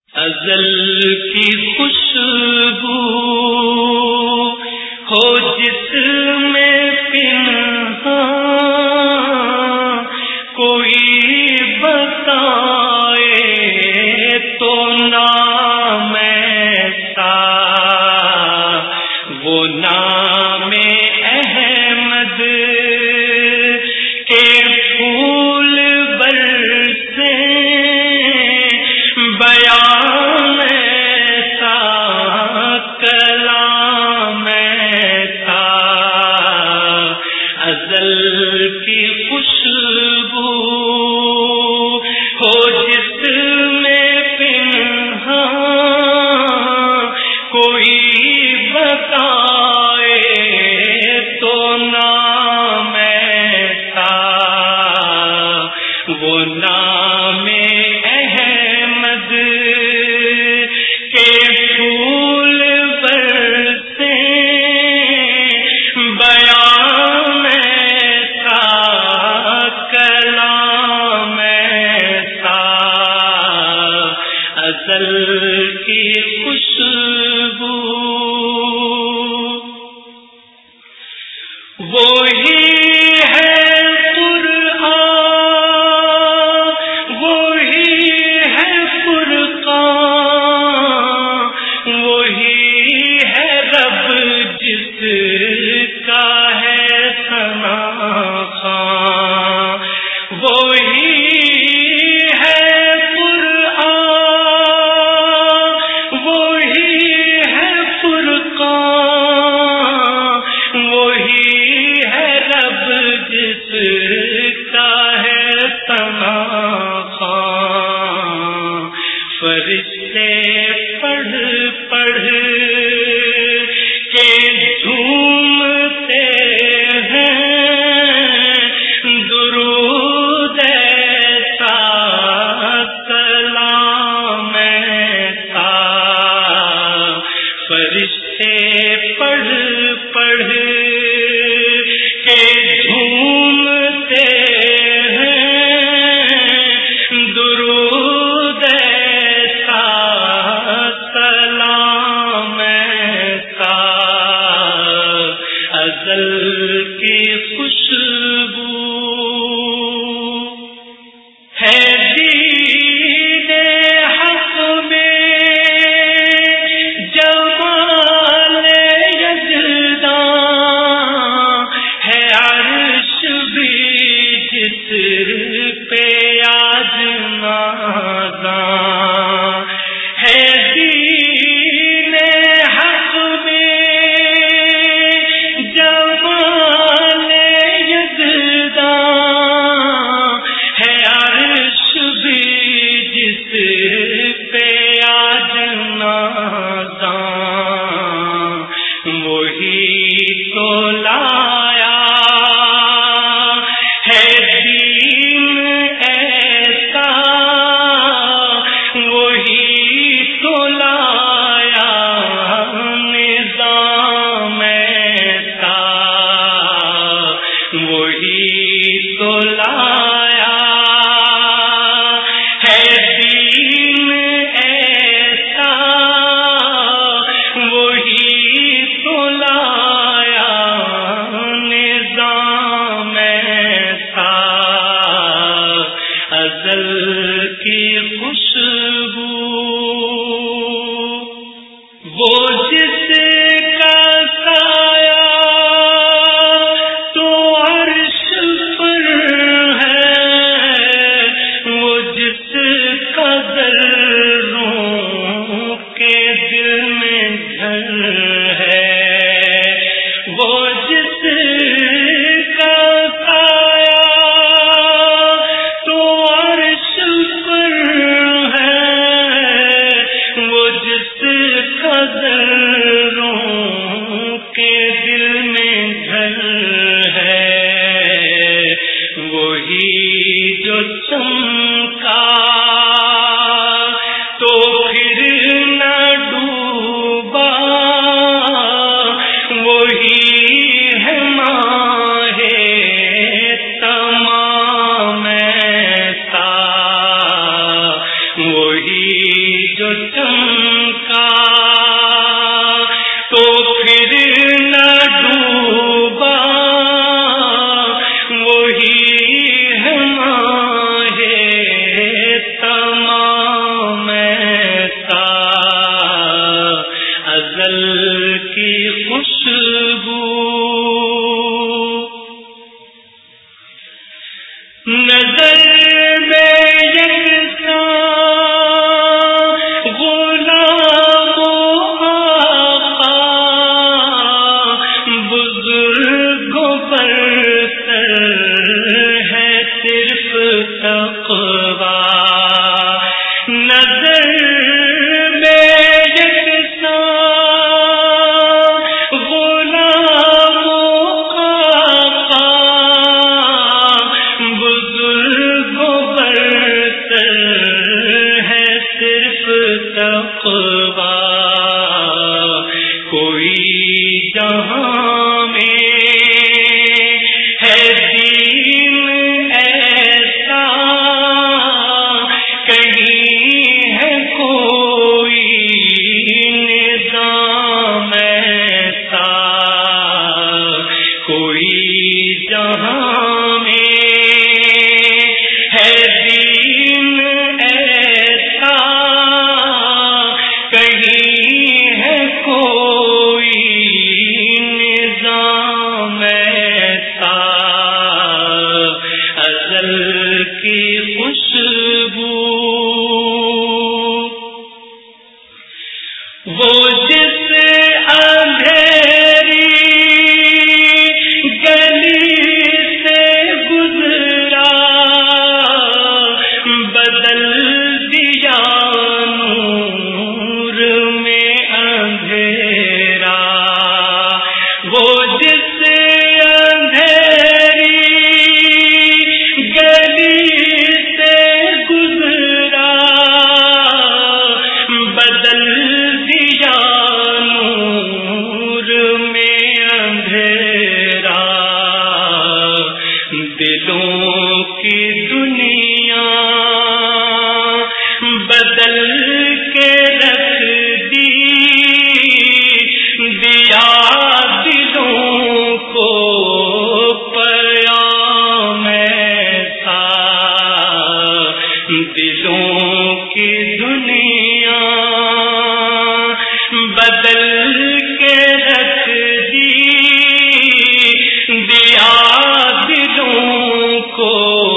ازل کی خوشبو ہو جس میں پنہاں، کوئی بتائے تو نام ایسا، وہ نام احمد کے پھول برسے، بیان ایسا، کلام ایسا، ازل کی خوشبو ہو جس میں پنہاں، کوئی بتائے تو نام ایسا، وہ نام احمد کے پھول برسے، بیان ایسا، کلام ایسا، ازل کی خوشبو، وہی ہے قرآن، وہی ہے فرقان، وہی ہے رب جس کا ہے ثنا خوان، وہی ہے قرآن، وہی ہے فرقان، وہی ہے رب جس کا ہے ثنا خوان، فرشتے پڑھ پڑھ کے جھومتے ہیں، درود ایسا، کلام ایسا، فرشتے پڑھ پڑھ کے جھومتے ہیں، درود ایسا، سلام ایسا، ازل کی خوشبو ہے، دین حق میں جمال یزداں، ہے عرش بھی جس پہ آج نازاں، ہے دین حق میں جمال یزداں، ہے عرش بھی جس پہ آج نازاں، وہی تو لایا ہے دین ایسا، وہی تو لایا نظام ایسا، وہی تو لایا ہے دین ایسا، وہی تو لایا نظام ایسا، ازل کی خوشبو، وہ جس کا سایہ تو عرش پر ہے، وہ جس کا ذروں کے دل میں گھر ہے، وہ جس کا سایہ تو عرش پر ہے، وہ جس کا ذروں کے دل میں گھر ہے، وہی جو چمکا جو چمکا تو پھر نہ ڈوبا، وہی ہے ماہ تمام ایسا، ازل کی خوشبو نظر جہاں میں ہے دین ایسا، کہیں ہے کوئی نظام ایسا، کوئی جہاں میں ہے دین ایسا، کہیں ہے کوئی نظام ایسا، ازل کی خوشبو وہ جس اندھیری گلی سے گزرا، بدل دیا نور میں اندھیرا، وہ جس اندھیری گلی سے گزرا، بدل دیا نور میں اندھیرا، دلوں کی دنیا بدل کے رکھ دی، دیا دلوں کو پیام ایسا، دلوں کی دنیا بدل کے رکھ دی، دیا دلوں کو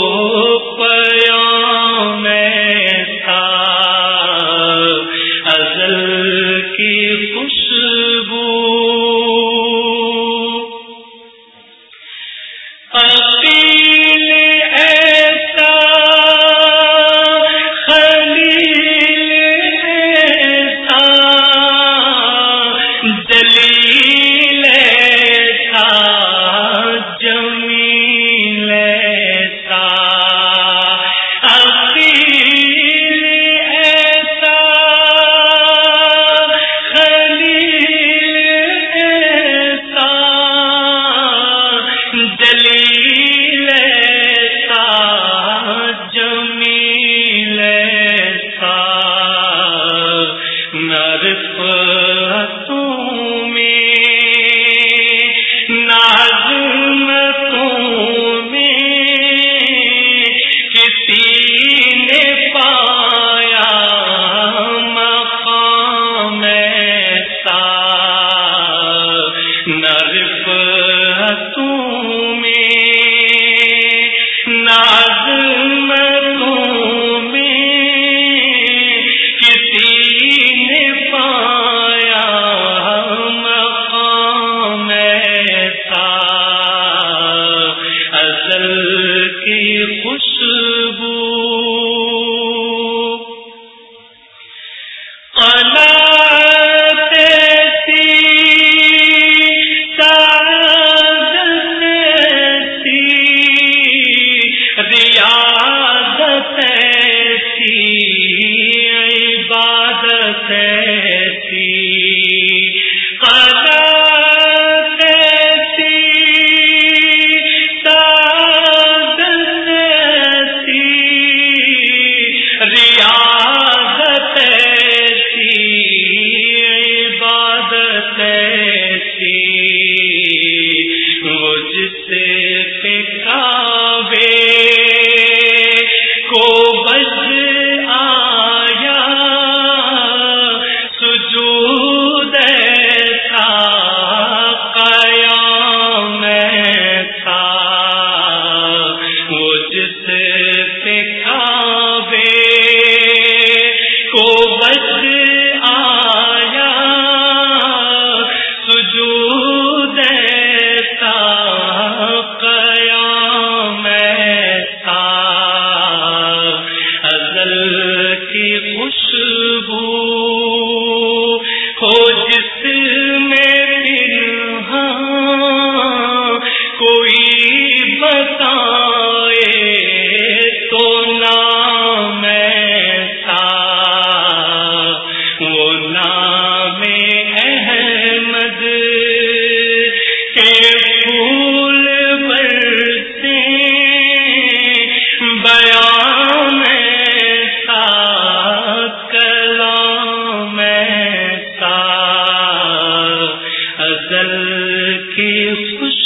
پیام ایسا، ازل کی خوشبو عقیل ایسا، خلیل ایسا، جلیل ایسا، جمیل ایسا، عقیل ایسا، خلیل ایسا، جلیل ایسا، جمیل ایسا، نرفتوں میں نازمتوں میں کسی نے پایا مقام ایسا، نرفتوں میں نازمتوں میں کسی نے پایا کو بس آیا سجود ایسا قیام ایسا ازل کی خوشبو ہو جس میں پنہاں کوئی بتائے تو نام ایسا وہ نام احمد کے پھول برسے بیان ایسا کلام ایسا ازل کی خوش